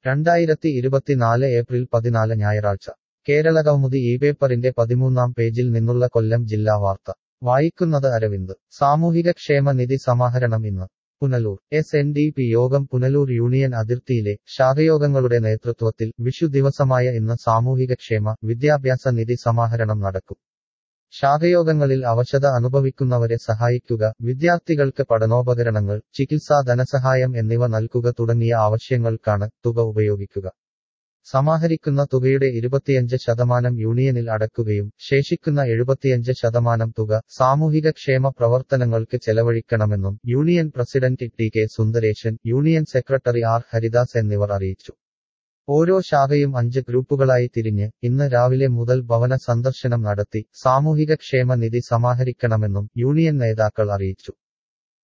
2024 April 14 ഞായറാഴ്ച കേരളകൗമുദി ഇപേപ്പറിന്റെ 13-ാം പേജിൽ നിന്നുള്ള കൊല്ലം ജില്ലാ വാർത്ത വായിക്കുന്നത് അരവിന്ദ്. സാമൂഹികക്ഷേമ നിധി സമാഹരണം ഇന്ന്. പുനലൂർ. SNDP യോഗം പുനലൂർ യൂണിയൻ അതിർത്തിയിലെ ശാഖയോഗങ്ങളുടെ നേതൃത്വത്തിൽ വിഷു ദിവസമായ ഇന്ന് സാമൂഹികക്ഷേമ, വിദ്യാഭ്യാസ നിധി സമാഹരണം നടക്കും. ശാഖയോഗങ്ങളിൽ അവശത അനുഭവിക്കുന്നവരെ സഹായിക്കുക, വിദ്യാർത്ഥികൾക്ക് പഠനോപകരണങ്ങൾ, ചികിത്സാ ധനസഹായം എന്നിവ നൽകുക തുടങ്ങിയ ആവശ്യങ്ങൾക്കാണ് തുക ഉപയോഗിക്കുക. സമാഹരിക്കുന്ന തുകയുടെ 25% യൂണിയനിൽ അടക്കുകയും ശേഷിക്കുന്ന 75% തുക സാമൂഹികക്ഷേമ പ്രവർത്തനങ്ങൾക്ക് ചെലവഴിക്കണമെന്നും union president TK Sundaresan, union secretary R Haridas എന്നിവർ അറിയിച്ചു. ഓരോ ശാഖയും 5 ഗ്രൂപ്പുകളായി തിരിഞ്ഞ് ഇന്ന് രാവിലെ മുതൽ ഭവന സന്ദർശനം നടത്തി സാമൂഹികക്ഷേമ നിധി സമാഹരിക്കണമെന്നും യൂണിയൻ നേതാക്കൾ അറിയിച്ചു.